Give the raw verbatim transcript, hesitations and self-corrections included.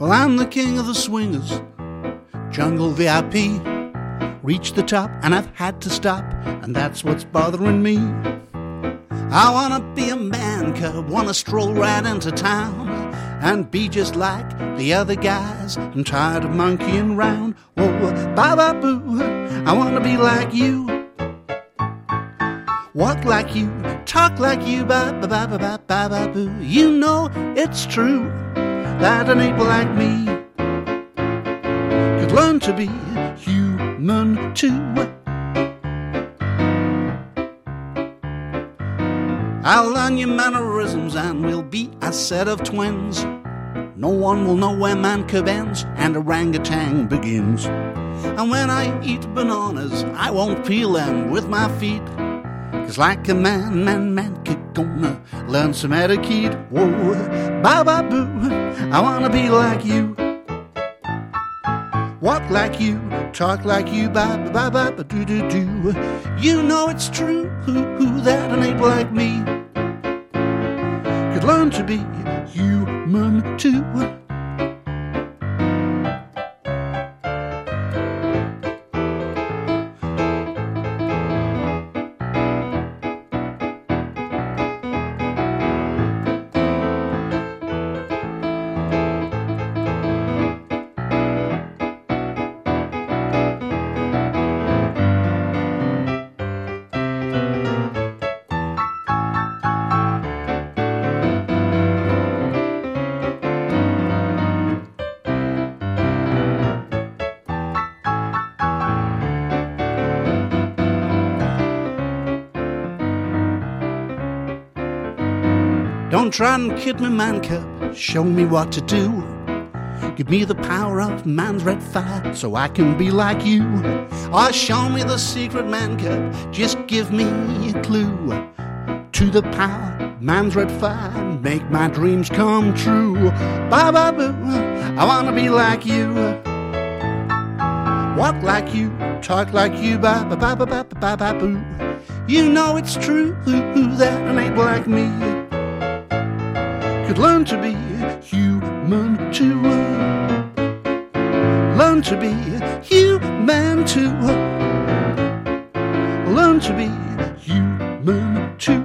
Well, I'm the king of the swingers, jungle V I P. Reached the top and I've had to stop, and that's what's bothering me. I wanna be a man cub, wanna stroll right into town and be just like the other guys. I'm tired of monkeying round. Oh, ba-ba-boo, I wanna be like you, walk like you, talk like you, ba-ba-ba-ba-ba-ba-boo. You know it's true that an ape like me could learn to be human too. I'll learn your mannerisms and we'll be a set of twins. No one will know where man cub ends and orangutan begins. And when I eat bananas, I won't peel them with my feet, 'cause like a man, man, man kid gonna learn some etiquette. Whoa, ba-ba-boo, I wanna be like you, walk like you, talk like you, ba-ba-ba-ba-doo-doo-doo. You know it's true that an ape like me could learn to be human too. Don't try and kid me, man cub, show me what to do. Give me the power of man's red fire so I can be like you. Or show me the secret, man cub, just give me a clue to the power of man's red fire and make my dreams come true. Ba-ba-boo, I wanna be like you, walk like you, talk like you, ba-ba-ba-ba-ba-ba-boo. You know it's true that an ape like me could learn to be human too. Learn to be human too. Learn to be human too.